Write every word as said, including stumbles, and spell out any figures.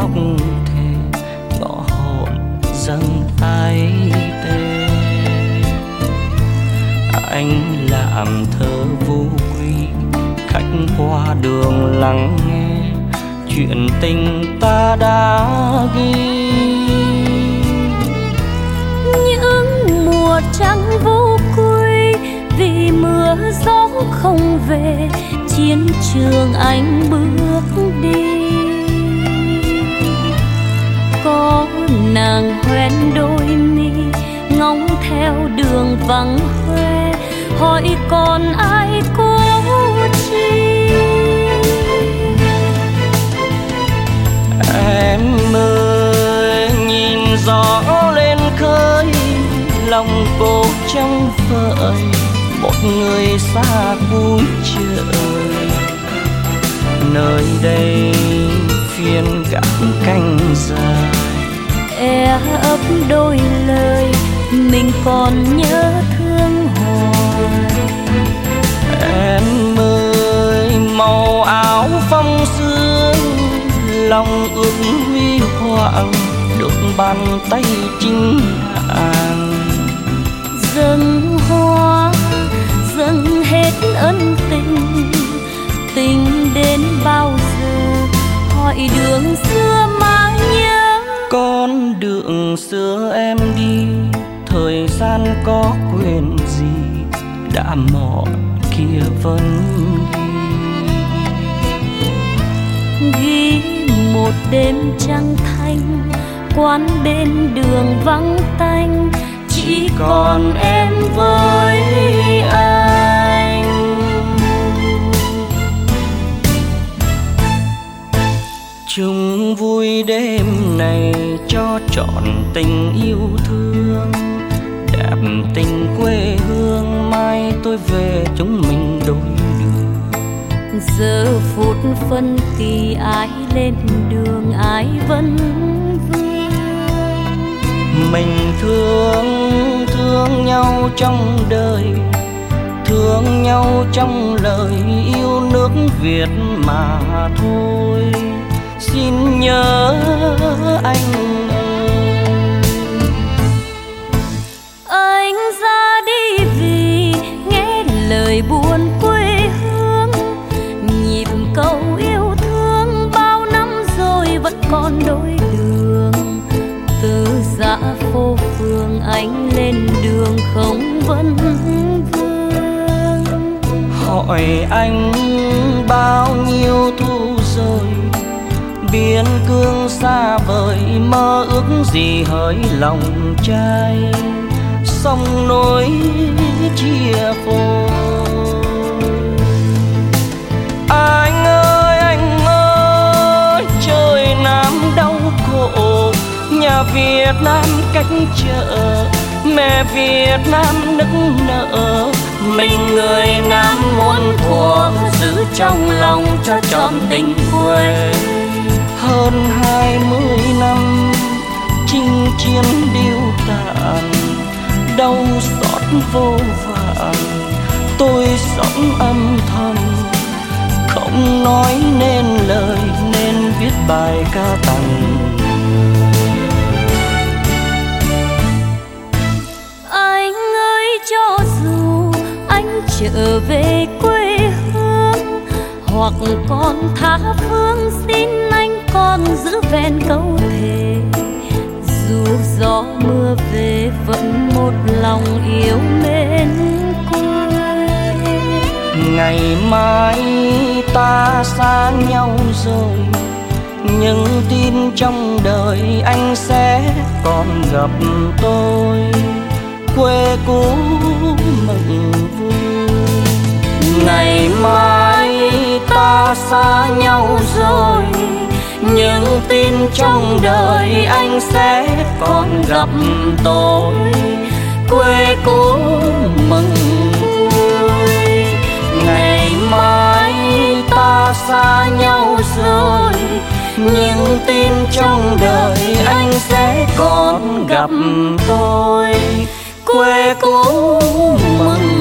tóc thề ngõ hồn dâng tay tê. Anh làm thơ vô quy, khách qua đường lắng nghe chuyện tình ta đã ghi. Những mùa trăng vô quy, vì mưa gió không về, chiến trường anh bước đi. Có nàng hoen đôi mi, ngóng theo đường vắng hoe, hỏi còn ai cố chi. Em ơi nhìn gió lên khơi, lòng cô trong vợi một người xa cuối trời. Nơi đây phiên gãn canh dài, e ấp đôi lời mình còn nhớ thương hoài. Em ơi màu áo phong sương, lòng ước huy hoàng được bàn tay chính hàng. Dâng hoa dâng hết ân tình, tình đến bao giờ hỏi đường xưa mà nhớ. Con đường xưa em đi, thời gian có quên gì, đã mọi kia vẫn ghi. Ghi một đêm trăng thanh, quán bên đường vắng tanh, chỉ còn em với anh. Chung vui đêm này cho trọn tình yêu thương, đẹp tình quê hương mai tôi về chúng mình đôi đường. Giờ phút phân kỳ ai lên đường ai vẫn vương. Mình thương thương nhau trong đời, thương nhau trong lời yêu nước Việt mà thôi. Xin nhớ anh ơi. Anh ra đi vì nghe lời buồn quê hương, nhịp câu yêu thương bao năm rồi vẫn còn đôi đường. Từ dã phố phường anh lên đường không vấn vương. Hỏi anh bao nhiêu thu rồi, biên cương xa vời mơ ước gì hỡi lòng trai. Sông nối chia phôi. Anh ơi anh ơi trời Nam đau khổ, nhà Việt Nam cách chợ, mẹ Việt Nam nức nở. Mình người Nam muốn thua giữ trong lòng cho trọn tình quê. Hơn hai mươi năm chinh chiến điêu tàn, đau xót vô vàn, tôi sống âm thầm không nói nên lời, nên viết bài ca tặng. Anh ơi cho dù anh trở về quê hương, hoặc còn tha phương, xin anh còn giữ vẹn câu thề. Dù gió mưa về vẫn một lòng yêu mến quê. Ngày mai ta xa nhau rồi, nhưng tin trong đời anh sẽ còn gặp tôi. Quê cũ mừng vui. Ngày mai ta xa nhau rồi, nhưng tin trong đời anh sẽ còn gặp tôi. Quê cũ mừng vui. Ngày mai ta xa nhau rồi, nhưng tin trong đời anh sẽ còn gặp tôi. Quê cũ mừng